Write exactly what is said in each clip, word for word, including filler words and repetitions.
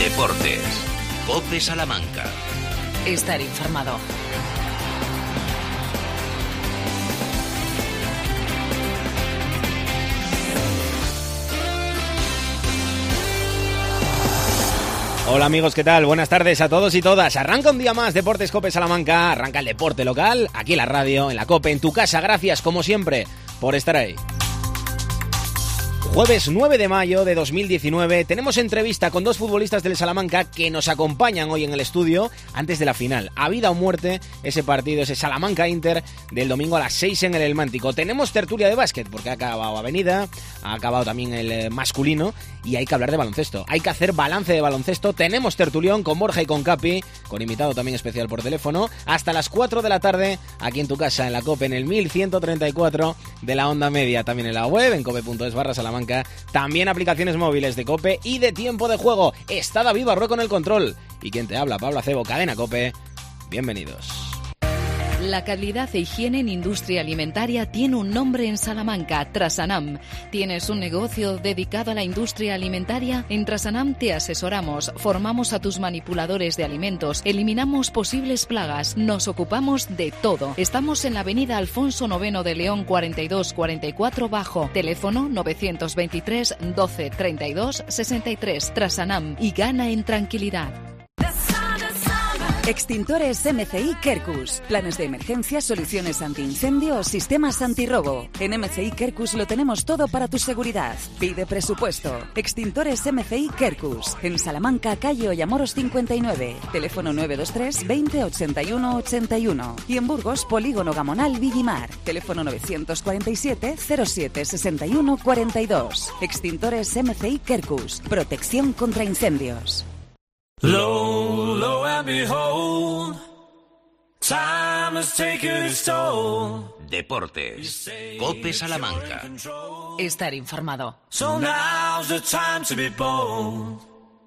Deportes. COPE Salamanca. Estar informado. Hola amigos, ¿qué tal? Buenas tardes a todos y todas. Arranca un día más Deportes COPE Salamanca, arranca el deporte local, aquí en la radio, en la COPE, en tu casa. Gracias, como siempre, por estar ahí. Jueves nueve de mayo de dos mil diecinueve, tenemos entrevista con dos futbolistas del Salamanca que nos acompañan hoy en el estudio antes de la final. A vida o muerte, ese partido, ese Salamanca-Inter del domingo a las seis en el El Mántico. Tenemos tertulia de básquet, porque ha acabado Avenida, ha acabado también el masculino, y hay que hablar de baloncesto. Hay que hacer balance de baloncesto. Tenemos tertulión con Borja y con Capi, con invitado también especial por teléfono, hasta las cuatro de la tarde, aquí en tu casa, en la COPE, en el mil ciento treinta y cuatro de la onda media, también en la web, en cope.es barra Salamanca. También aplicaciones móviles de COPE y de tiempo de juego. Está David Barrueco en el control. Y quien te habla, Pablo Acebo, Cadena COPE. Bienvenidos. La calidad e higiene en industria alimentaria tiene un nombre en Salamanca, Trasanam. ¿Tienes un negocio dedicado a la industria alimentaria? En Trasanam te asesoramos, formamos a tus manipuladores de alimentos, eliminamos posibles plagas, nos ocupamos de todo. Estamos en la avenida Alfonso noveno de León cuarenta y dos cuarenta y cuatro Bajo, teléfono novecientos veintitrés doce treinta y dos sesenta y tres. Trasanam, y gana en tranquilidad. Extintores M C I Quercus. Planes de emergencia, soluciones antiincendio, sistemas antirrobo. En M C I Quercus lo tenemos todo para tu seguridad. Pide presupuesto. Extintores M C I Quercus. En Salamanca, calle Ollamoros cincuenta y nueve. Teléfono nueve dos tres veinte ochenta y uno ochenta y uno. Y en Burgos, Polígono Gamonal Villimar. Teléfono novecientos cuarenta y siete cero siete sesenta y uno cuarenta y dos. Extintores M C I Quercus. Protección contra incendios. Low, low and behold, time has taken its toll. Deportes. COPE Salamanca. Estar informado. So now's the time to be bold.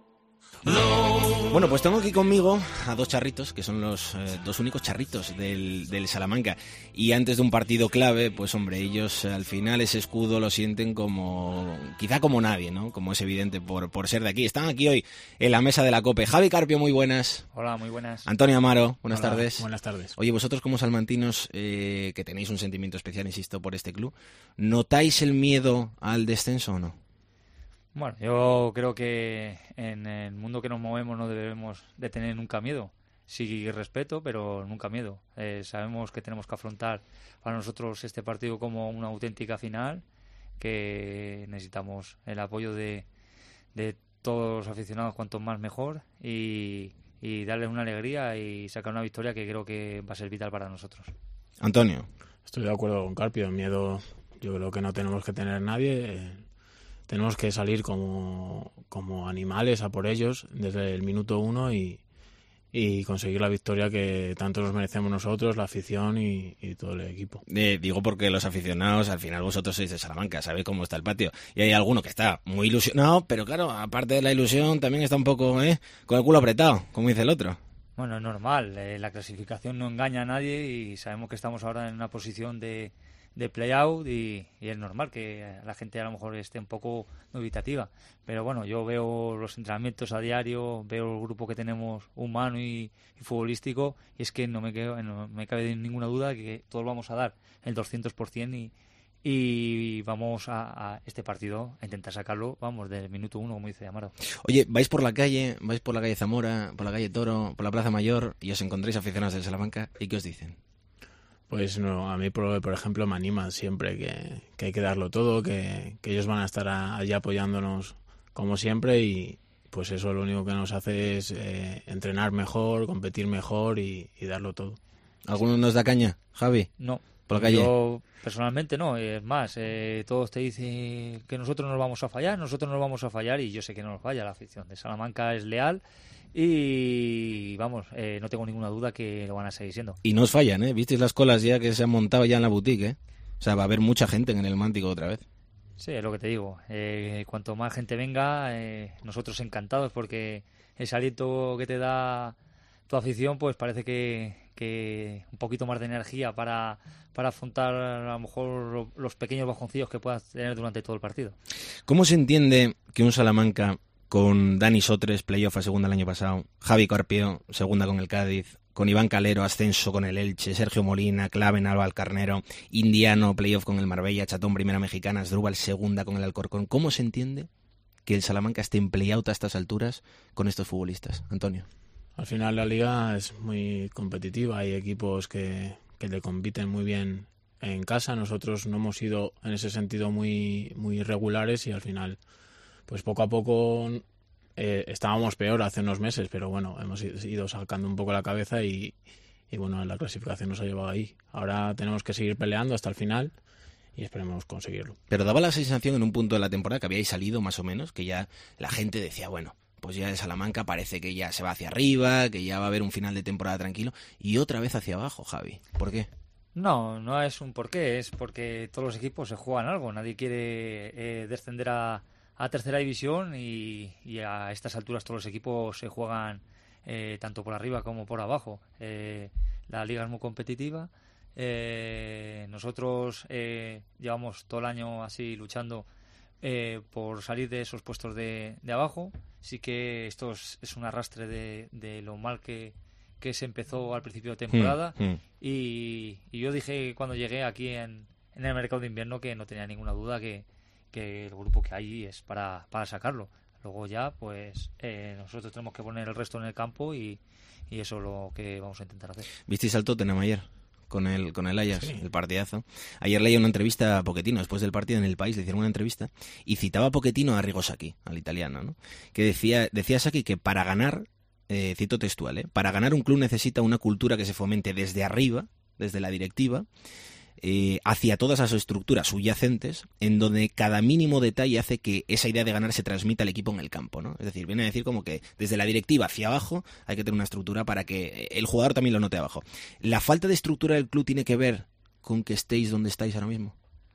Bueno, pues tengo aquí conmigo a dos charritos, que son los eh, dos únicos charritos del, del Salamanca. Y antes de un partido clave, pues hombre, ellos eh, al final ese escudo lo sienten como, quizá como nadie, ¿no? Como es evidente por, por ser de aquí. Están aquí hoy en la mesa de la COPE. Javi Carpio, muy buenas. Hola, muy buenas. Antonio Amaro, buenas Hola, tardes. Buenas tardes. Oye, vosotros como salmantinos, eh, que tenéis un sentimiento especial, insisto, por este club, ¿notáis el miedo al descenso o no? Bueno, yo creo que en el mundo que nos movemos no debemos de tener nunca miedo. Sí respeto, pero nunca miedo. Eh, sabemos que tenemos que afrontar para nosotros este partido como una auténtica final, que necesitamos el apoyo de, de todos los aficionados, cuanto más mejor, y, y darles una alegría y sacar una victoria que creo que va a ser vital para nosotros. Antonio. Estoy de acuerdo con Carpio. Miedo yo creo que no tenemos que tener nadie. Eh, tenemos que salir como, como animales a por ellos desde el minuto uno y, y conseguir la victoria que tanto nos merecemos nosotros, la afición y, y todo el equipo. Eh, digo porque los aficionados, al final vosotros sois de Salamanca, sabéis cómo está el patio. Y hay alguno que está muy ilusionado, pero claro, aparte de la ilusión, también está un poco eh, con el culo apretado, como dice el otro. Bueno, es normal. Eh, la clasificación no engaña a nadie y sabemos que estamos ahora en una posición de... de play-out y, y es normal que la gente a lo mejor esté un poco dubitativa. Pero bueno, yo veo los entrenamientos a diario, veo el grupo que tenemos humano y, y futbolístico, y es que no me, quedo, no me cabe ninguna duda que todos vamos a dar el doscientos por ciento y, y vamos a, a este partido a intentar sacarlo, vamos, del minuto uno, como dice Amaro. Oye, vais por la calle, vais por la calle Zamora, por la calle Toro, por la Plaza Mayor y os encontráis aficionados del Salamanca, ¿y qué os dicen? Pues no, a mí, por, por ejemplo, me anima siempre que, que hay que darlo todo, que, que ellos van a estar a, allá apoyándonos como siempre y pues eso lo único que nos hace es eh, entrenar mejor, competir mejor y, y darlo todo. ¿Alguno nos da caña, Javi? No. ¿Por la calle? Yo personalmente no, es más, eh, todos te dicen que nosotros nos vamos a fallar, nosotros nos vamos a fallar y yo sé que no nos falla. La afición de Salamanca es leal. Y vamos, eh, no tengo ninguna duda que lo van a seguir siendo. Y no os fallan, ¿eh? ¿Visteis las colas ya que se han montado ya en la boutique, eh? O sea, va a haber mucha gente en el Mántico otra vez. Sí, es lo que te digo. Eh, cuanto más gente venga, eh, nosotros encantados porque ese aliento que te da tu afición, pues parece que, que un poquito más de energía para, para afrontar a lo mejor los pequeños bajoncillos que puedas tener durante todo el partido. ¿Cómo se entiende que un Salamanca con Dani Sotres, playoff a segunda el año pasado, Javi Carpio, segunda con el Cádiz, con Iván Calero, ascenso con el Elche, Sergio Molina, clave en Alba Carnero, Indiano, playoff con el Marbella, Chatón, primera mexicana, Asdrúbal, segunda con el Alcorcón. ¿Cómo se entiende que el Salamanca esté en play-out a estas alturas con estos futbolistas, Antonio? Al final la liga es muy competitiva, hay equipos que, que le compiten muy bien en casa. Nosotros no hemos sido en ese sentido muy, muy regulares y al final, pues poco a poco eh, estábamos peor hace unos meses, pero bueno, hemos ido sacando un poco la cabeza y, y bueno, la clasificación nos ha llevado ahí. Ahora tenemos que seguir peleando hasta el final y esperemos conseguirlo. Pero daba la sensación en un punto de la temporada que habíais salido más o menos, que ya la gente decía, bueno, pues ya el Salamanca parece que ya se va hacia arriba, que ya va a haber un final de temporada tranquilo, y otra vez hacia abajo, Javi. ¿Por qué? No, no es un porqué, es porque todos los equipos se juegan algo. Nadie quiere eh, descender a, a tercera división y, y a estas alturas todos los equipos se juegan eh, tanto por arriba como por abajo. Eh, la liga es muy competitiva. Eh, nosotros eh, llevamos todo el año así luchando eh, por salir de esos puestos de, de abajo. Sí que esto es, es un arrastre de, de lo mal que que se empezó al principio de temporada mm, mm. Y, y yo dije cuando llegué aquí en, en el mercado de invierno que no tenía ninguna duda que, que el grupo que hay es para, para sacarlo. Luego ya pues eh, nosotros tenemos que poner el resto en el campo y, y eso es lo que vamos a intentar hacer. ¿Visteis al Tottenham ayer? Con el, con el Ajax, sí. El partidazo. Ayer leí una entrevista a Pochettino, después del partido en El País, le hicieron una entrevista y citaba a Pochettino a Arrigo Sacchi, al italiano, ¿no? Que decía, decía Sacchi que para ganar, Eh, cito textual, ¿eh? para ganar un club necesita una cultura que se fomente desde arriba, desde la directiva, eh, hacia todas las estructuras subyacentes, en donde cada mínimo detalle hace que esa idea de ganar se transmita al equipo en el campo, ¿no? Es decir, viene a decir como que desde la directiva hacia abajo hay que tener una estructura para que el jugador también lo note abajo. ¿La falta de estructura del club tiene que ver con que estéis donde estáis ahora mismo?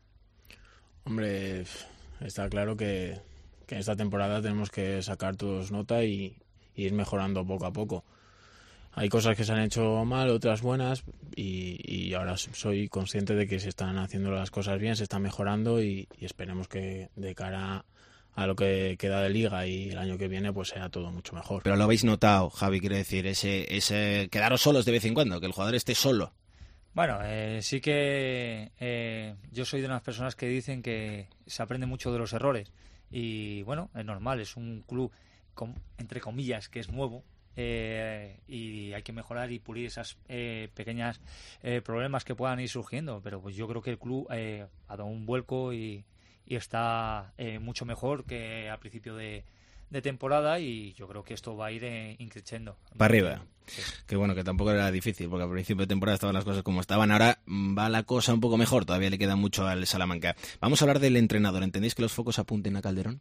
Hombre, está claro que, que en esta temporada tenemos que sacar todos nota y ir mejorando poco a poco. Hay cosas que se han hecho mal, otras buenas, y, y ahora soy consciente de que se están haciendo las cosas bien, se están mejorando y, y esperemos que de cara a lo que queda de liga y el año que viene pues sea todo mucho mejor. Pero lo habéis notado, Javi, quiero decir, ese, ese quedaros solos de vez en cuando, que el jugador esté solo. Bueno, eh, sí que eh, yo soy de unas personas que dicen que se aprende mucho de los errores y bueno, es normal, es un club Com, entre comillas, que es nuevo eh, y hay que mejorar y pulir esas eh, pequeñas eh, problemas que puedan ir surgiendo, pero pues yo creo que el club eh, ha dado un vuelco y, y está eh, mucho mejor que al principio de, de temporada y yo creo que esto va a ir eh, increciendo. Para arriba. Sí. Que bueno, que tampoco era difícil, porque al principio de temporada estaban las cosas como estaban, ahora va la cosa un poco mejor, todavía le queda mucho al Salamanca. Vamos a hablar del entrenador, ¿entendéis que los focos apunten a Calderón?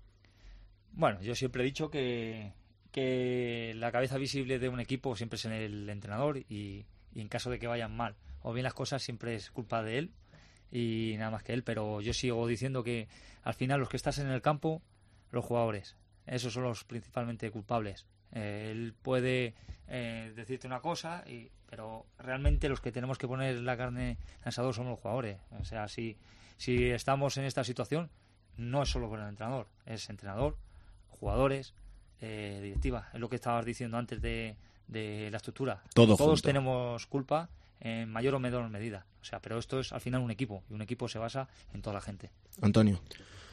Bueno, yo siempre he dicho que, que la cabeza visible de un equipo siempre es en el entrenador y, y en caso de que vayan mal o bien las cosas siempre es culpa de él y nada más que él, pero yo sigo diciendo que al final los que estás en el campo, los jugadores, esos son los principalmente culpables. Eh, él puede eh, decirte una cosa, y, pero realmente los que tenemos que poner la carne en el asador son los jugadores. O sea, si, si estamos en esta situación, no es solo por el entrenador, es entrenador, jugadores, eh, directiva, es lo que estabas diciendo antes de, de la estructura. Todo Todos junto. Tenemos culpa en mayor o menor medida. O sea, pero esto es al final un equipo y un equipo se basa en toda la gente. Antonio.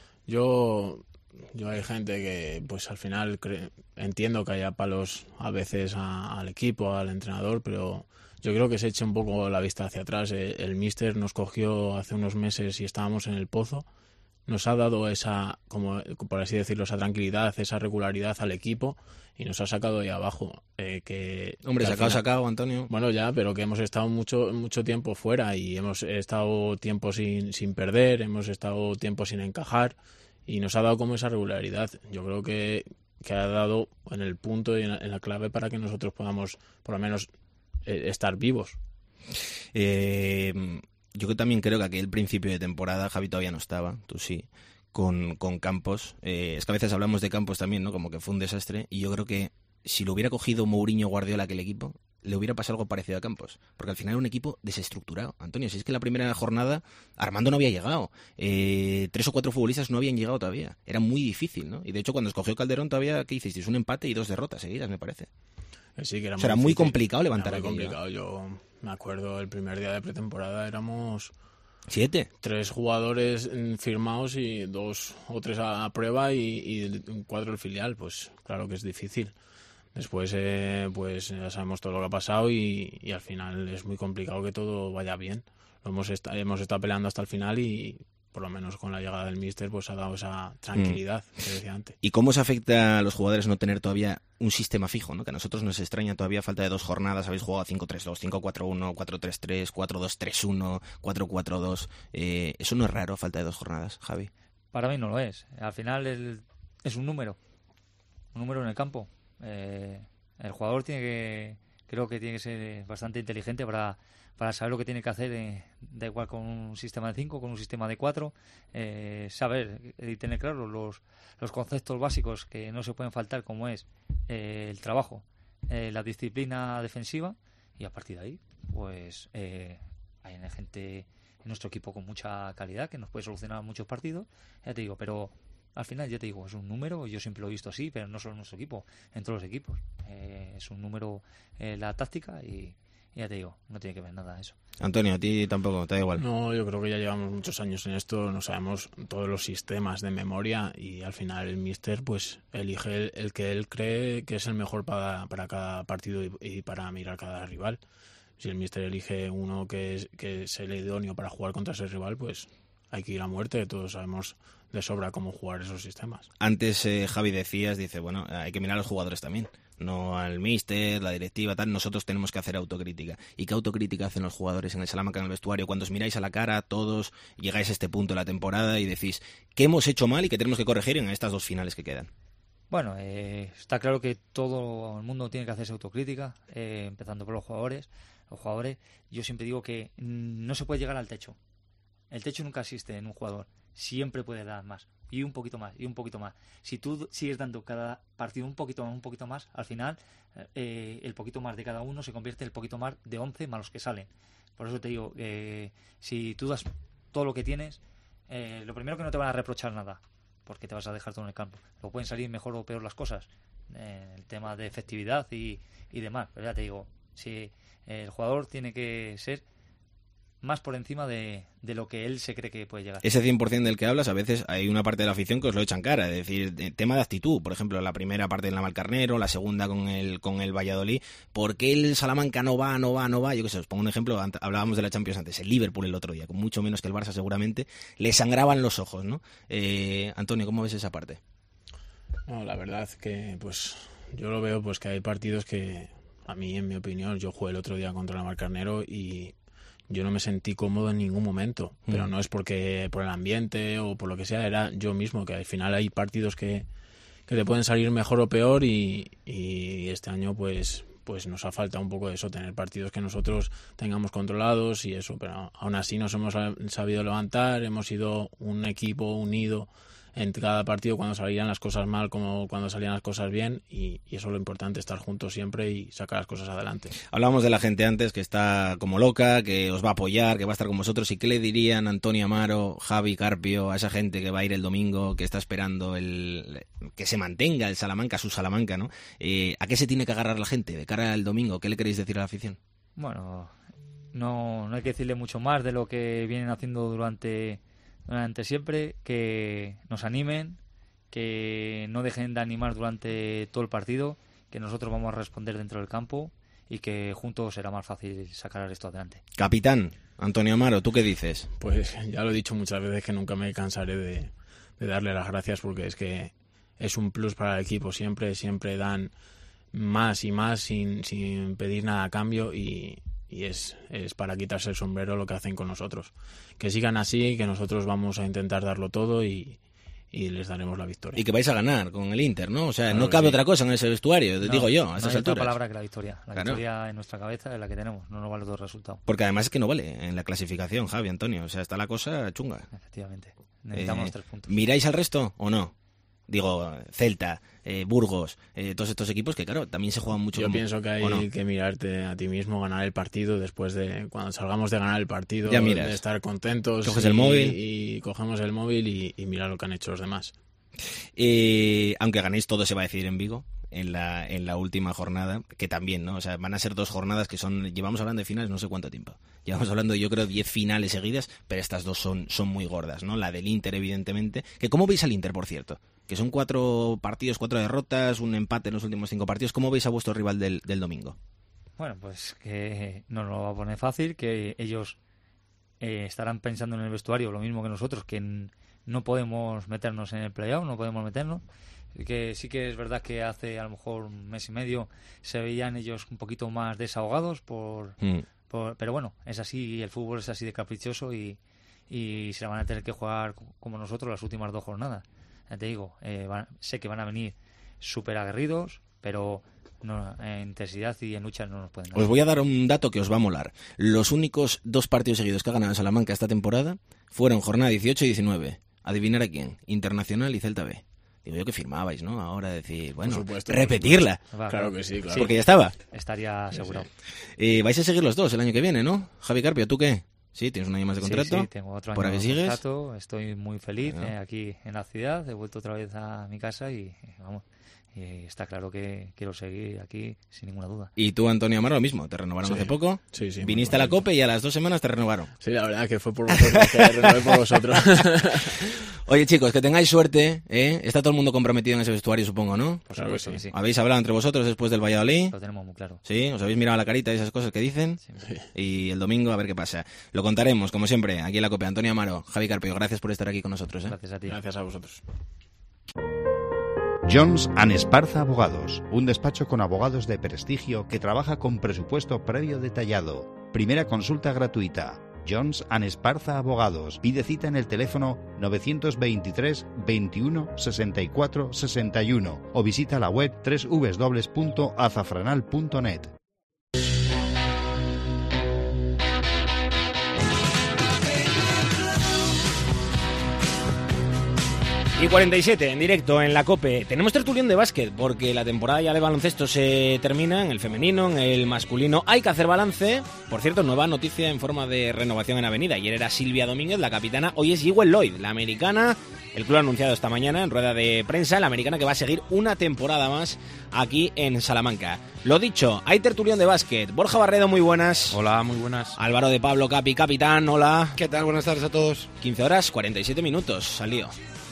Yo, yo hay gente que pues al final cre- entiendo que haya palos a veces a, al equipo, al entrenador, pero yo creo que se eche un poco la vista hacia atrás. El, el míster nos cogió hace unos meses y estábamos en el pozo. Nos ha dado esa, como por así decirlo, esa tranquilidad, esa regularidad al equipo y nos ha sacado de abajo. Eh, que, Hombre, que sacado, final, sacado, Antonio. Bueno, ya, pero que hemos estado mucho mucho tiempo fuera y hemos estado tiempo sin, sin perder, hemos estado tiempo sin encajar y nos ha dado como esa regularidad. Yo creo que, que ha dado en el punto y en la, en la clave para que nosotros podamos, por lo menos, eh, estar vivos. Eh... Yo también creo que aquel principio de temporada, Javi todavía no estaba, tú sí, con, con Campos. Eh, es que a veces hablamos de Campos también, ¿no? Como que fue un desastre. Y yo creo que si lo hubiera cogido Mourinho Guardiola aquel equipo, le hubiera pasado algo parecido a Campos, porque al final era un equipo desestructurado. Antonio, si es que en la primera jornada Armando no había llegado, eh, tres o cuatro futbolistas no habían llegado todavía, era muy difícil, ¿no? Y de hecho cuando escogió Calderón todavía, ¿qué hicisteis? Un empate y dos derrotas seguidas, me parece. Sí, que era, o sea, muy, era muy difícil. complicado levantar era muy aquello. complicado. Yo me acuerdo el primer día de pretemporada éramos siete, tres jugadores firmados y dos o tres a prueba y, y cuatro el filial, pues claro que es difícil. Después, eh, pues ya sabemos todo lo que ha pasado y, y al final es muy complicado que todo vaya bien. Lo hemos, est- hemos estado peleando hasta el final y por lo menos con la llegada del míster pues ha dado esa tranquilidad mm. que decía antes. ¿Y cómo se afecta a los jugadores no tener todavía un sistema fijo, ¿no? Que a nosotros nos extraña todavía falta de dos jornadas, habéis jugado cinco tres dos, cinco cuatro uno, cuatro tres tres, cuatro dos tres uno, cuatro cuatro dos. Eh, ¿Eso no es raro, falta de dos jornadas, Javi? Para mí no lo es. Al final el, es un número. Un número en el campo. Eh, el jugador tiene que creo que tiene que ser bastante inteligente para, para saber lo que tiene que hacer, eh, da igual con un sistema de cinco, con un sistema de cuatro, eh, saber y tener claro los, los conceptos básicos que no se pueden faltar, como es eh, el trabajo, eh, la disciplina defensiva, y a partir de ahí pues eh, hay gente en nuestro equipo con mucha calidad que nos puede solucionar muchos partidos, ya te digo, pero al final, ya te digo, es un número, yo siempre lo he visto así, pero no solo en nuestro equipo, en todos los equipos. Eh, es un número eh, la táctica y, y ya te digo, no tiene que ver nada de eso. Antonio, a ti tampoco, te da igual. No, yo creo que ya llevamos muchos años en esto, no sabemos todos los sistemas de memoria y al final el míster pues elige el, el que él cree que es el mejor para, para cada partido y, y para mirar cada rival. Si el míster elige uno que es, que es el idóneo para jugar contra ese rival, pues hay que ir a muerte, todos sabemos de sobra cómo jugar esos sistemas. Antes eh, Javi decías, dice, bueno, hay que mirar a los jugadores también, no al míster, la directiva, tal, nosotros tenemos que hacer autocrítica. ¿Y qué autocrítica hacen los jugadores en el Salamanca, en el vestuario? Cuando os miráis a la cara, todos llegáis a este punto de la temporada y decís, ¿qué hemos hecho mal y qué tenemos que corregir en estas dos finales que quedan? Bueno, eh, está claro que todo el mundo tiene que hacerse autocrítica, eh, empezando por los jugadores. Los jugadores, yo siempre digo que no se puede llegar al techo. El techo nunca existe en un jugador. Siempre puede dar más. Y un poquito más, y un poquito más. Si tú sigues dando cada partido un poquito más, un poquito más, al final eh, el poquito más de cada uno se convierte en el poquito más de once más los que salen. Por eso te digo, eh, si tú das todo lo que tienes, eh, lo primero que no te van a reprochar nada, porque te vas a dejar todo en el campo. Luego pueden salir mejor o peor las cosas. Eh, el tema de efectividad y, y demás. Pero ya te digo, si eh, el jugador tiene que ser más por encima de, de lo que él se cree que puede llegar. Ese cien por ciento del que hablas, a veces hay una parte de la afición que os lo echan cara, es decir, de, tema de actitud, por ejemplo, la primera parte en la Navalcarnero, la segunda con el con el Valladolid, ¿por qué el Salamanca no va, no va, no va? Yo qué sé, os pongo un ejemplo, hablábamos de la Champions antes, el Liverpool el otro día, con mucho menos que el Barça seguramente, le sangraban los ojos, ¿no? Eh, Antonio, ¿cómo ves esa parte? No, la verdad que pues yo lo veo pues que hay partidos que a mí, en mi opinión, yo jugué el otro día contra la Navalcarnero y yo no me sentí cómodo en ningún momento, mm. pero no es porque por el ambiente o por lo que sea, era yo mismo, que al final hay partidos que, que te pueden salir mejor o peor y, y este año pues pues nos ha faltado un poco de eso, tener partidos que nosotros tengamos controlados y eso, pero aún así nos hemos sabido levantar, hemos sido un equipo unido en cada partido, cuando salían las cosas mal como cuando salían las cosas bien, y, y eso es lo importante, estar juntos siempre y sacar las cosas adelante. Hablábamos de la gente antes que está como loca, que os va a apoyar, que va a estar con vosotros, y ¿qué le dirían Antonio Amaro, Javi Carpio, a esa gente que va a ir el domingo, que está esperando el que se mantenga el Salamanca, su Salamanca, ¿no? Eh, ¿A qué se tiene que agarrar la gente de cara al domingo? ¿Qué le queréis decir a la afición? Bueno, no, no hay que decirle mucho más de lo que vienen haciendo durante... durante siempre, que nos animen, que no dejen de animar durante todo el partido, que nosotros vamos a responder dentro del campo y que juntos será más fácil sacar esto adelante. Capitán, Antonio Amaro, ¿tú qué dices? Pues ya lo he dicho muchas veces que nunca me cansaré de, de darle las gracias, porque es que es un plus para el equipo, siempre, siempre dan más y más sin, sin pedir nada a cambio y... y es, es para quitarse el sombrero lo que hacen con nosotros. Que sigan así, que nosotros vamos a intentar darlo todo y, y les daremos la victoria. Y que vais a ganar con el Inter, ¿no? O sea, claro no cabe sí. otra cosa en ese vestuario, no, digo yo, a estas no hay alturas. otra palabra que la victoria. La Claro. victoria en nuestra cabeza es la que tenemos, no nos vale todo el resultado. Porque además es que no vale en la clasificación, Javi, Antonio. O sea, está la cosa chunga. Efectivamente. Necesitamos Eh, los tres puntos. ¿Miráis al resto o no? Digo, Celta, eh, Burgos, eh, todos estos equipos que, claro, también se juegan mucho. Yo como, pienso que hay no? que mirarte a ti mismo, ganar el partido después de, cuando salgamos de ganar el partido, Ya miras. de estar contentos. Coges y, el móvil. y cogemos el móvil y, y mirar lo que han hecho los demás. Eh, aunque ganéis, todo se va a decidir en Vigo. En la, en la última jornada, que también, ¿no? O sea, van a ser dos jornadas que son, llevamos hablando de finales no sé cuánto tiempo, llevamos hablando de, yo creo, diez finales seguidas, pero estas dos son, son muy gordas, ¿no? La del Inter, evidentemente, que ¿cómo veis al Inter, por cierto? Que son cuatro partidos, cuatro derrotas, un empate en los últimos cinco partidos, ¿cómo veis a vuestro rival del, del domingo? Bueno, pues que no nos lo va a poner fácil, que ellos eh, estarán pensando en el vestuario lo mismo que nosotros, que en, no podemos meternos en el play-out, no podemos meternos. Que sí que es verdad que hace a lo mejor un mes y medio se veían ellos un poquito más desahogados por, mm. por pero bueno, es así, el fútbol es así de caprichoso y, y se van a tener que jugar como nosotros las últimas dos jornadas. Ya te digo, eh, van, sé que van a venir súper aguerridos, pero no, en intensidad y en lucha no nos pueden dar. Os voy a dar un dato que os va a molar. Los únicos dos partidos seguidos que ha ganado Salamanca esta temporada fueron jornada dieciocho y diecinueve. Adivinar a quién, Internacional y Celta B. Digo yo que firmabais, ¿no? Ahora decir, bueno, supuesto, repetirla. Va, claro que sí, claro. Sí. Porque ya estaba. Estaría asegurado. Sí, sí. Eh, vais a seguir los dos el año que viene, ¿no? Javi Carpio, ¿tú qué? Sí, tienes un año más de contrato. Sí, sí, tengo otro año ¿Por aquí de sigues? contrato. Estoy muy feliz bueno. eh, aquí en la ciudad. He vuelto otra vez a mi casa y, vamos, y está claro que quiero seguir aquí sin ninguna duda. Y tú, Antonio Amaro, lo mismo. Te renovaron sí. hace poco. Sí, sí. Viniste a la COPE y a las dos semanas te renovaron. Sí, la verdad que fue por vosotros, que renové por vosotros. Oye, chicos, que tengáis suerte, ¿eh? Está todo el mundo comprometido en ese vestuario, supongo, ¿no? Por claro supuesto que que sí. sí. ¿Habéis hablado entre vosotros después del Valladolid? Lo tenemos muy claro. Sí, os habéis mirado a la carita y esas cosas que dicen. Sí. Y el domingo a ver qué pasa. Lo contaremos, como siempre, aquí en la COPE. Antonio Amaro, Javi Carpio, gracias por estar aquí con nosotros, ¿eh? Gracias a ti. Gracias a vosotros. Jones and Esparza Abogados, un despacho con abogados de prestigio que trabaja con presupuesto previo detallado. Primera consulta gratuita. Jones and Esparza Abogados. Pide cita en el teléfono novecientos veintitrés veintiuno sesenta y cuatro sesenta y uno o visita la web doble u doble u doble u punto azafranal punto net. Y cuarenta y siete en directo en la COPE. Tenemos tertulión de básquet porque la temporada ya de baloncesto se termina, en el femenino, en el masculino. Hay que hacer balance. Por cierto, nueva noticia en forma de renovación en Avenida. Ayer era Silvia Domínguez, la capitana. Hoy es Jewel Lloyd, la americana. El club ha anunciado esta mañana en rueda de prensa, la americana que va a seguir una temporada más aquí en Salamanca. Lo dicho, hay tertulión de básquet. Borja Barredo, muy buenas. Hola, muy buenas. Álvaro de Pablo, Capi, capitán, hola. ¿Qué tal? Buenas tardes a todos. quince horas, cuarenta y siete minutos, salió.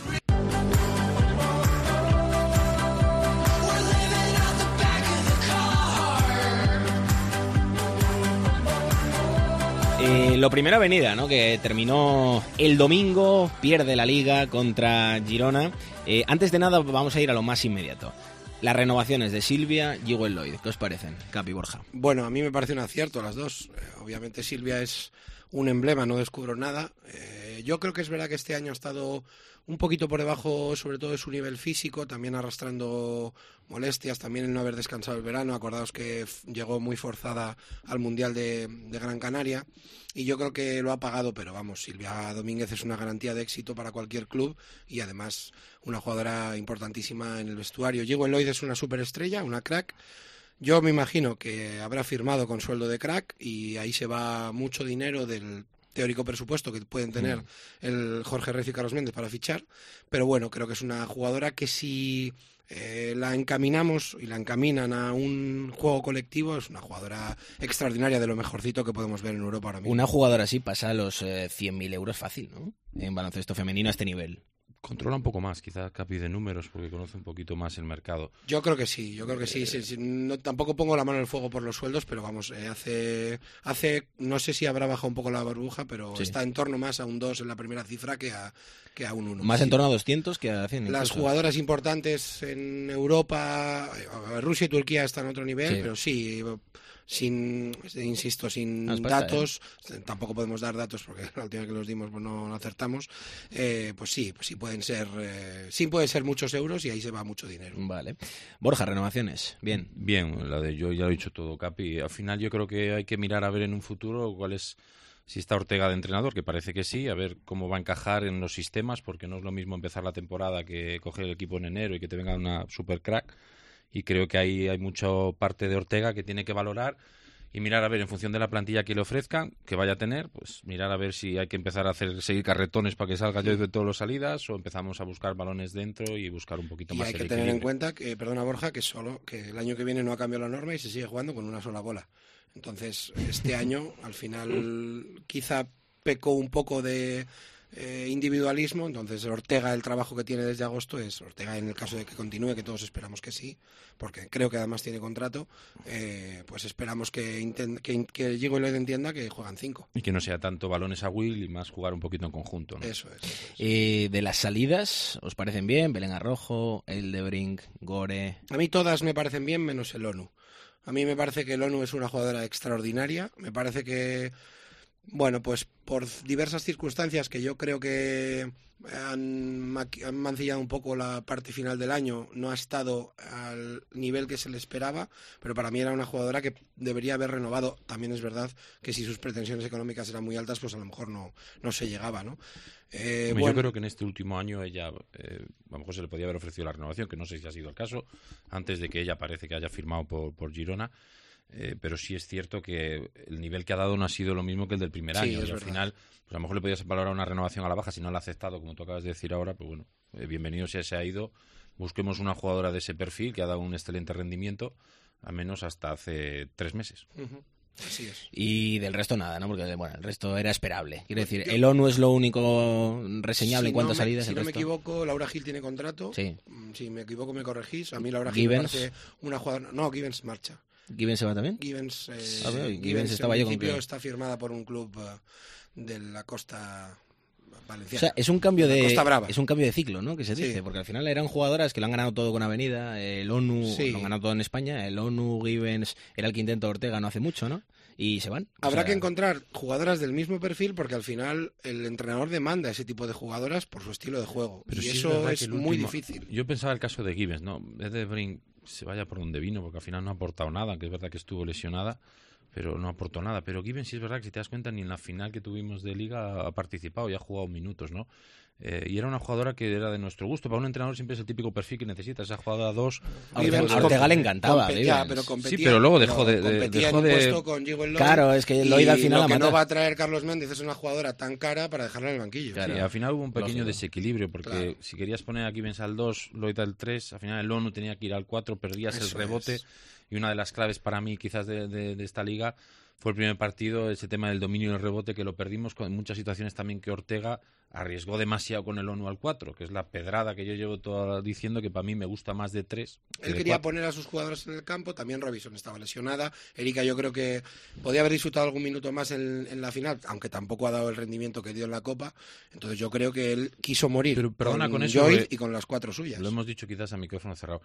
Eh, lo primero, Avenida, ¿no? Que terminó el domingo, pierde la Liga contra Girona. Eh, antes de nada, vamos a ir a lo más inmediato. Las renovaciones de Silvia y Jewel Lloyd, ¿qué os parecen? Capi, Borja. Bueno, a mí me parece un acierto las dos. Eh, obviamente Silvia es un emblema, no descubro nada. Eh, yo creo que es verdad que este año ha estado un poquito por debajo, sobre todo de su nivel físico, también arrastrando molestias, también el no haber descansado el verano. Acordaos que f- llegó muy forzada al Mundial de, de Gran Canaria y yo creo que lo ha pagado, pero vamos, Silvia Domínguez es una garantía de éxito para cualquier club y además una jugadora importantísima en el vestuario. Jewel Lloyd es una superestrella, una crack. Yo me imagino que habrá firmado con sueldo de crack y ahí se va mucho dinero del teórico presupuesto que pueden tener mm. el Jorge Recio y Carlos Méndez para fichar, pero bueno, creo que es una jugadora que si eh, la encaminamos y la encaminan a un juego colectivo, es una jugadora extraordinaria, de lo mejorcito que podemos ver en Europa ahora mismo. Una jugadora así pasa los eh, cien mil euros fácil, ¿no? En baloncesto femenino a este nivel. Controla un poco más, quizás Capi, de números, porque conoce un poquito más el mercado. Yo creo que sí, yo creo que sí. Eh... sí, sí no, tampoco pongo la mano en el fuego por los sueldos, pero vamos, eh, hace, hace, no sé si habrá bajado un poco la burbuja, pero sí. Está en torno más a un dos en la primera cifra que a, que a un uno. Más sí. En torno a doscientos que a cien. Las jugadoras importantes en Europa, Rusia y Turquía están a otro nivel, sí. pero sí... Sin, insisto, sin no, datos, eh. tampoco podemos dar datos porque la última que los dimos pues no, no acertamos, eh, pues sí, pues sí pueden ser, eh, sí pueden ser muchos euros y ahí se va mucho dinero. Vale. Borja, renovaciones, bien. Bien, la de yo ya lo he dicho todo, Capi. Al final yo creo que hay que mirar a ver en un futuro cuál es si está Ortega de entrenador, que parece que sí, a ver cómo va a encajar en los sistemas, porque no es lo mismo empezar la temporada que coger el equipo en enero y que te venga una super crack. Y creo que ahí hay mucha parte de Ortega que tiene que valorar y mirar a ver en función de la plantilla que le ofrezcan, que vaya a tener, pues mirar a ver si hay que empezar a hacer seguir carretones para que salga yo de todas las salidas o empezamos a buscar balones dentro y buscar un poquito y más hay el que tener en equilibrio. cuenta que, perdona Borja, que solo que el año que viene no ha cambiado la norma y se sigue jugando con una sola bola. Entonces, este año, al final, quizá pecó un poco de eh, individualismo. Entonces, Ortega, el trabajo que tiene desde agosto es, Ortega en el caso de que continúe, que todos esperamos que sí, porque creo que además tiene contrato, eh, pues esperamos que, intent, que, que Gigol entienda que juegan cinco. Y que no sea tanto balones a Will y más jugar un poquito en conjunto, ¿no? Eso es. Eso es. Eh, de las salidas, ¿os parecen bien? Belén Arrojo, Eldebrink, Gore... A mí todas me parecen bien, menos el ONU. A mí me parece que el ONU es una jugadora extraordinaria. Me parece que, bueno, pues por diversas circunstancias que yo creo que han, han mancillado un poco la parte final del año, no ha estado al nivel que se le esperaba, pero para mí era una jugadora que debería haber renovado. También es verdad que si sus pretensiones económicas eran muy altas, pues a lo mejor no, no se llegaba, ¿no? Eh, Yo bueno, creo que en este último año ella, eh, a lo mejor se le podía haber ofrecido la renovación, que no sé si ha sido el caso, antes de que ella parece que haya firmado por, por Girona, eh, pero sí es cierto que el nivel que ha dado no ha sido lo mismo que el del primer Sí, año, es y al verdad. final, pues a lo mejor le podías valorar una renovación a la baja si no la ha aceptado, como tú acabas de decir ahora, pues bueno, eh, bienvenido si se ha ido, busquemos una jugadora de ese perfil que ha dado un excelente rendimiento, al menos hasta hace tres meses. uh-huh. Así es. Y del resto nada, ¿no? Porque bueno, el resto era esperable. Quiero Pues decir, yo- el ONU es lo único reseñable Si en cuanto no a me- salidas. Si el no me resto... equivoco, Laura Gil tiene contrato. Sí. Mm, Si me equivoco, me corregís. A mí Laura Gil me Gibbons. parece una jugadora... No, Gibbons marcha. ¿Gibbons se va también? Gibbons, eh, Ah, bueno, y Gibbons, Gibbons estaba en yo con principio que- está firmada por un club eh, de la costa O valenciana. sea, es un cambio La de Costa Brava. es un cambio de ciclo, ¿no? Que se Sí. dice, porque al final eran jugadoras que lo han ganado todo con Avenida, el ONU Sí. lo han ganado todo en España, el ONU, Gibbons, era el que intentó Ortega no hace mucho, ¿no? Y se van. O Habrá sea, que encontrar jugadoras del mismo perfil porque al final el entrenador demanda ese tipo de jugadoras por su estilo de juego. Pero y sí es eso verdad es, que el muy último- difícil. Yo pensaba el caso de Gibbons, ¿no? En vez de Brink se vaya por donde vino, porque al final no ha aportado nada, aunque es verdad que estuvo lesionada, pero no aportó nada. Pero Gibbons sí es verdad que si te das cuenta ni en la final que tuvimos de Liga ha participado y ha jugado minutos, ¿no? Eh, y era una jugadora que era de nuestro gusto. Para un entrenador siempre es el típico perfil que necesita, esa jugadora dos. A Ortega, Gibbons a Ortega le compe- encantaba. compe- Gibbons. ya, pero competía, Sí, pero luego dejó de- de- competía dejó en un de- puesto con Gigol Lloyd, Claro, es que Lloyd al y final lo la que mata. no va a traer Carlos Méndez es una jugadora tan cara para dejarla en el banquillo. Claro. Sí, al final hubo un pequeño Lógico. desequilibrio, porque Claro. si querías poner a Gibbons al dos, Lloyd al tres, al final el ONU tenía que ir al cuatro, perdías Eso el rebote. es. Y una de las claves para mí, quizás, de, de- de esta liga fue el primer partido, ese tema del dominio y el rebote, que lo perdimos con muchas situaciones también que Ortega arriesgó demasiado con el ONU al cuatro, que es la pedrada que yo llevo toda diciendo que para mí me gusta más de tres. que Él de quería cuatro. poner a sus jugadores en el campo, también Robinson estaba lesionada. Erika yo creo que podía haber disfrutado algún minuto más en, en la final, aunque tampoco ha dado el rendimiento que dio en la Copa. Entonces yo creo que él quiso morir Pero perdona, con, con eso, Lloyd eh, y con las cuatro suyas. Lo hemos dicho quizás a micrófono cerrado.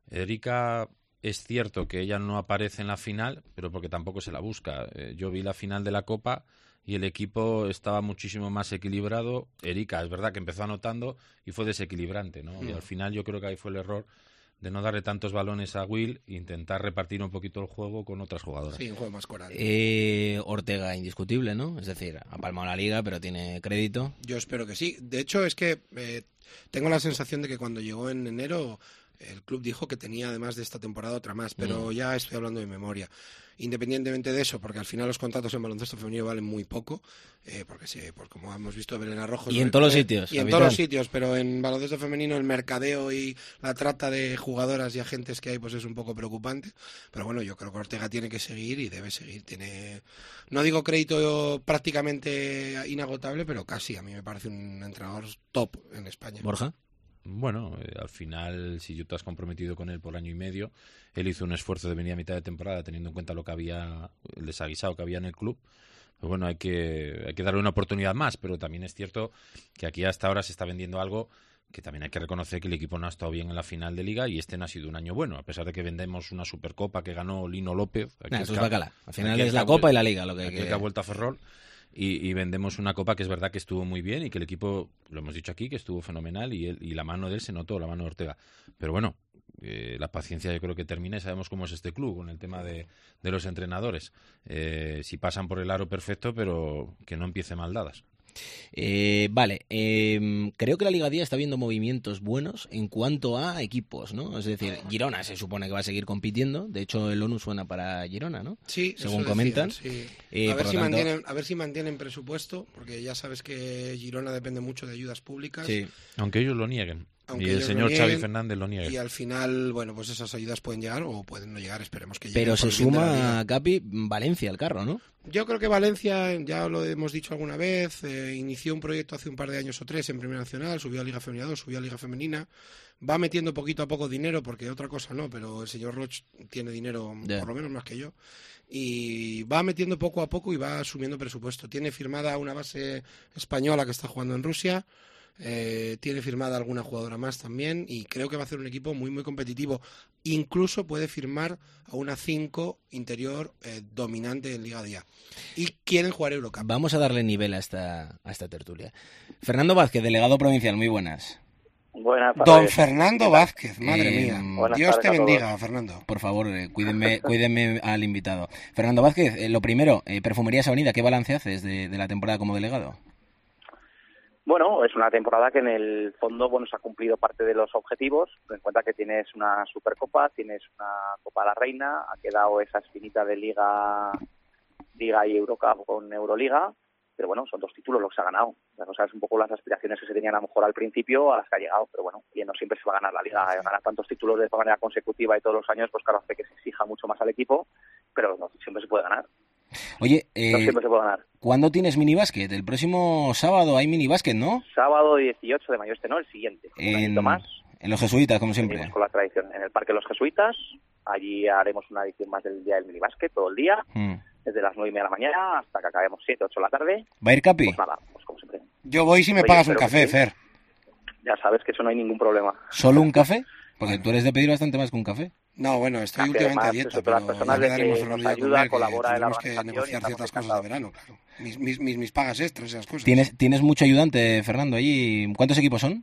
Erika, es cierto que ella no aparece en la final, pero porque tampoco se la busca. Eh, yo vi la final de la Copa y el equipo estaba muchísimo más equilibrado. Erika, es verdad que empezó anotando y fue desequilibrante, ¿no? Y Mm. al final yo creo que ahí fue el error de no darle tantos balones a Will e intentar repartir un poquito el juego con otras jugadoras. Sí, un juego más coral. Eh, Ortega indiscutible, ¿no? Es decir, ha palmado la liga, pero tiene crédito. Yo espero que sí. De hecho, es que eh, tengo la sensación de que cuando llegó en enero el club dijo que tenía además de esta temporada otra más, pero Mm. ya estoy hablando de memoria. Independientemente de eso, porque al final los contratos en baloncesto femenino valen muy poco, eh, porque sí, pues como hemos visto Belén Arrojo... Y en todos los eh, sitios, Y en habitual. todos los sitios, pero en baloncesto femenino el mercadeo y la trata de jugadoras y agentes que hay pues es un poco preocupante. Pero bueno, yo creo que Ortega tiene que seguir y debe seguir. Tiene, no digo crédito prácticamente inagotable, pero casi. A mí me parece un entrenador top en España. Borja. Bueno, eh, al final, si tú te has comprometido con él por año y medio, él hizo un esfuerzo de venir a mitad de temporada teniendo en cuenta lo que había, el desaguisado que había en el club. Pues bueno, hay que, hay que darle una oportunidad más, pero también es cierto que aquí hasta ahora se está vendiendo algo que también hay que reconocer que el equipo no ha estado bien en la final de Liga y este no ha sido un año bueno, a pesar de que vendemos una Supercopa que ganó Lino López. Aquí Nah, el eso es que- bacala. Al final aquí el es que la ha Copa vuel- y la Liga lo que hay aquí que... el que ha vuelto a Ferrol. Y, y vendemos una copa que es verdad que estuvo muy bien y que el equipo, lo hemos dicho aquí, que estuvo fenomenal y, él, y la mano de él se notó, la mano de Ortega. Pero bueno, Eh, la paciencia yo creo que termina y sabemos cómo es este club con el tema de, de los entrenadores. Eh, si pasan por el aro, perfecto, pero que no empiece mal dadas. Eh, vale, eh, creo que la Liga Día está viendo movimientos buenos en cuanto a equipos, ¿no? Es decir, Girona se supone que va a seguir compitiendo. De hecho, el ONU suena para Girona, ¿no? Sí, según eso comentan. decían, sí. Eh, a, ver por si lo tanto... mantienen, a ver si mantienen presupuesto, porque ya sabes que Girona depende mucho de ayudas públicas. Sí. Aunque ellos lo nieguen. Aunque y el señor nieguen, Xavi Fernández lo niega. Y al final, bueno, pues esas ayudas pueden llegar o pueden no llegar, esperemos que lleguen. Pero se suma, Capi, Valencia al carro, ¿no? Yo creo que Valencia, ya lo hemos dicho alguna vez, eh, inició un proyecto hace un par de años o tres en Primera Nacional, subió a Liga Femenina dos, subió a Liga Femenina, va metiendo poquito a poco dinero, porque otra cosa no, pero el señor Roch tiene dinero, yeah. por lo menos más que yo, y va metiendo poco a poco y va asumiendo presupuesto. Tiene firmada una base española que está jugando en Rusia, Eh, tiene firmada alguna jugadora más también y creo que va a ser un equipo muy muy competitivo. Incluso puede firmar a una cinco interior eh, dominante en Liga Día. Y quieren jugar Eurocup. Vamos a darle nivel a esta, a esta tertulia. Fernando Vázquez, delegado provincial, muy buenas. Buenas tardes. Don Fernando Vázquez, madre eh, mía. Buenas Dios te bendiga, todos. Fernando. Por favor, eh, cuídenme, cuídenme al invitado. Fernando Vázquez, eh, lo primero, eh, Perfumerías Avenida, ¿qué balance haces de, de la temporada como delegado? Bueno, es una temporada que en el fondo bueno se ha cumplido parte de los objetivos. Ten en cuenta que tienes una Supercopa, tienes una Copa de la Reina, ha quedado esa espinita de Liga, Liga y Eurocup con Euroliga, pero bueno, son dos títulos los que se ha ganado. La cosa es un poco las aspiraciones que se tenían a lo mejor al principio a las que ha llegado, pero bueno, y no siempre se va a ganar la Liga. Ganar tantos títulos de manera consecutiva y todos los años, pues claro, hace que se exija mucho más al equipo, pero no siempre se puede ganar. Oye, eh, no siempre se puede ganar. ¿Cuándo tienes minibásquet? El próximo sábado hay minibásquet, ¿no? Sábado dieciocho de mayo, este no, el siguiente. Un En, añito más. en Los Jesuitas, como siempre. Seguimos con la tradición. En el Parque Los Jesuitas, allí haremos una edición más del día del minibásquet, todo el día, mm. desde las nueve y media de la mañana hasta que acabemos siete, ocho de la tarde. ¿Va a ir Capi? Pues nada, pues como siempre. Yo voy si me Oye, pagas un café, sí. Fer. Ya sabes que eso no hay ningún problema. ¿Solo un café? Porque tú eres de pedir bastante más que un café. No, bueno, estoy Porque últimamente además, a dieta, eso, pero las personas ya quedaremos que otro nos día a ayuda, comer, colabora que en la tenemos que organización negociar y ciertas estamos cosas de verano, claro. Mis, mis, mis, mis pagas extras, esas cosas. ¿Tienes, ¿Tienes mucho ayudante, Fernando, allí? ¿Cuántos equipos son?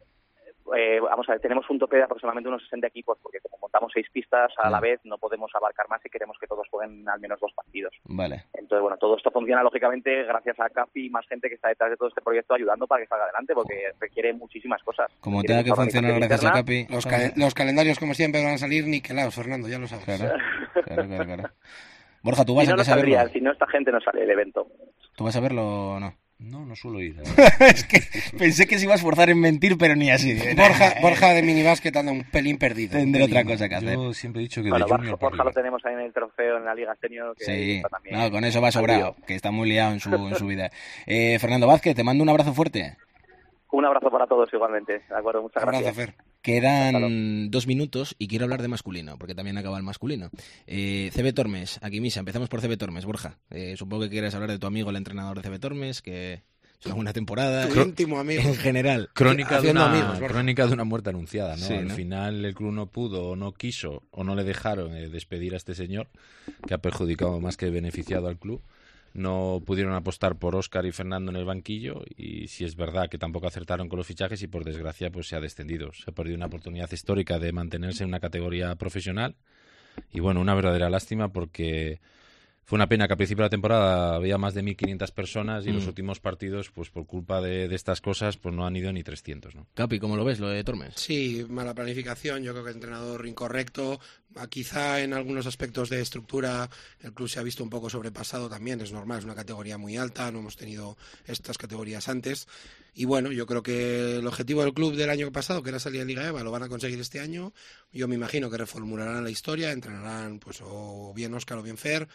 Eh, vamos a ver, tenemos un tope de aproximadamente unos sesenta equipos, porque como montamos seis pistas a la vez, no podemos abarcar más y queremos que todos jueguen al menos dos partidos. Vale. Entonces, bueno, todo esto funciona lógicamente gracias a Capi y más gente que está detrás de todo este proyecto ayudando para que salga adelante, porque requiere muchísimas cosas. Como requiere tenga que funcionar gracias interna. a Capi. Los, cal los calendarios, como siempre, van a salir niquelados, Fernando, ya lo sabes. Claro, claro, claro. claro. Borja, ¿tú vas si no, a no saberlo? saldría, si no, esta gente no sale el evento. ¿Tú vas a verlo o no? No, no suelo ir. Es que pensé que se iba a esforzar en mentir, pero ni así. Borja, Borja de minibásquet anda un pelín perdido. Tendré otra cosa que hacer. Yo siempre he dicho que bueno, de Junior Borja, Borja lo tenemos ahí en el trofeo en la Liga Senior. Que sí, está también no, con eso va sobrado, que está muy liado en su, en su vida. Eh, Fernando Vázquez, te mando un abrazo fuerte. Un abrazo para todos igualmente, de acuerdo, muchas abrazo, gracias. Fer. Quedan dos minutos y quiero hablar de masculino, porque también acaba el masculino. Eh, C B Tormes, aquí misa, empezamos por C B Tormes, Borja. Eh, supongo que quieres hablar de tu amigo, el entrenador de C B Tormes, que es una buena temporada. Tu íntimo amigo. En general. Crónica de, una, amigos, crónica de una muerte anunciada, ¿no? Sí, Al ¿no? final el club no pudo o no quiso o no le dejaron eh, despedir a este señor, que ha perjudicado más que beneficiado al club. No pudieron apostar por Óscar y Fernando en el banquillo y si es verdad que tampoco acertaron con los fichajes y por desgracia pues se ha descendido. Se ha perdido una oportunidad histórica de mantenerse en una categoría profesional y bueno, una verdadera lástima porque fue una pena que a principio de la temporada había más de mil quinientas personas y mm. los últimos partidos pues por culpa de, de estas cosas pues no han ido ni trescientos, ¿no? Capi, ¿cómo lo ves lo de Tormes? Sí, mala planificación, yo creo que el entrenador incorrecto. Quizá en algunos aspectos de estructura el club se ha visto un poco sobrepasado también, es normal, es una categoría muy alta, no hemos tenido estas categorías antes. Y bueno, yo creo que el objetivo del club del año pasado, que era salir en Liga E V A, lo van a conseguir este año. Yo me imagino que reformularán la historia, entrenarán pues o bien Óscar o bien Fer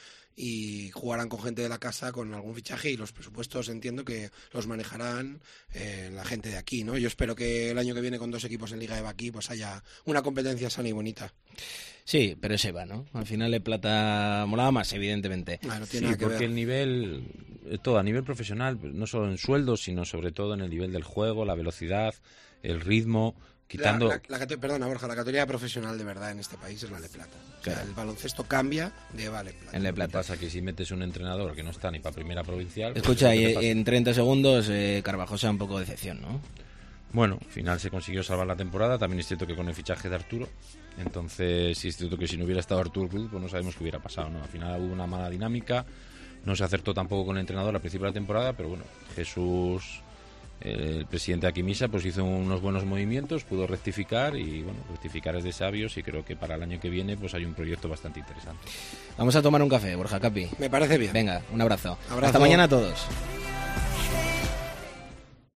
y jugarán con gente de la casa con algún fichaje y los presupuestos entiendo que los manejarán eh, la gente de aquí, ¿no? Yo espero que el año que viene con dos equipos en Liga E V A aquí pues haya una competencia sana y bonita. Sí, pero es EVA, ¿no? Al final el plata molaba más, evidentemente. Claro, sí, tiene nada que porque ver. el nivel, todo a nivel profesional, no solo en sueldos, sino sobre todo en el nivel del juego, la velocidad, el ritmo, quitando... La, la, la, perdona, Borja, la categoría profesional de verdad en este país es la de plata. O sea, claro. El baloncesto cambia de EVA a Le Plata. En Le Plata. Lo que pasa que si metes un entrenador que no está ni para primera provincial... Escucha, pues y en treinta segundos, eh, Carvajosa un poco de decepción, ¿no? Bueno, al final se consiguió salvar la temporada. También es cierto que con el fichaje de Arturo, entonces sí es cierto que si no hubiera estado Arturo Cruz, pues no sabemos qué hubiera pasado, ¿no? Al final hubo una mala dinámica, no se acertó tampoco con el entrenador al principio de la temporada, pero bueno, Jesús, el presidente de Aquimisa, pues hizo unos buenos movimientos, pudo rectificar y bueno, rectificar es de sabios, y creo que para el año que viene pues hay un proyecto bastante interesante. Vamos a tomar un café, Borja Capi. Me parece bien. Venga, un abrazo. Abrazo. Hasta mañana a todos.